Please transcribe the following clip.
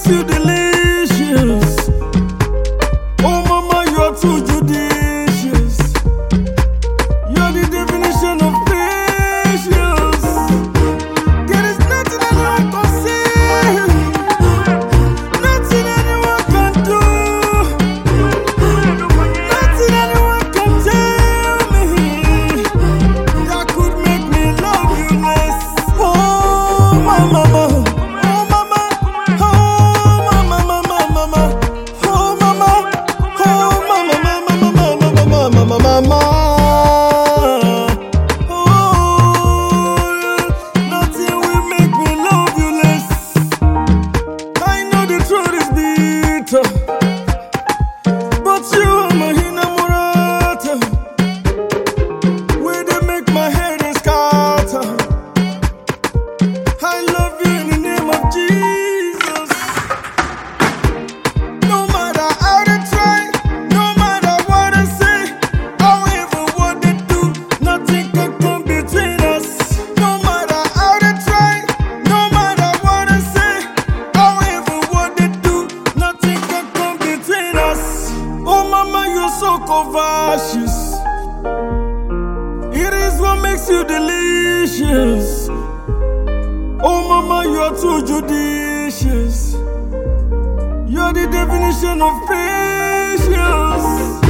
makes you delicious. Oh mama, you're too judicious. You're the definition of patience. There is nothing anyone can say, nothing anyone can do, nothing anyone can tell me that could make me love you less. Oh my mama. Mama, oh, nothing will make me love you less. I know the truth is bitter, but you are my inamorata. Where they make my head scatter. I love you in the name of Jesus. No matter how they try, no matter what they say, however what they do, nothing can come between us. No matter how they try, no matter what they say, however what they do, nothing can come between us. Oh mama, you're so curvaceous. It is what makes you delicious. Oh mama, you're too judicious. You're the definition of patience.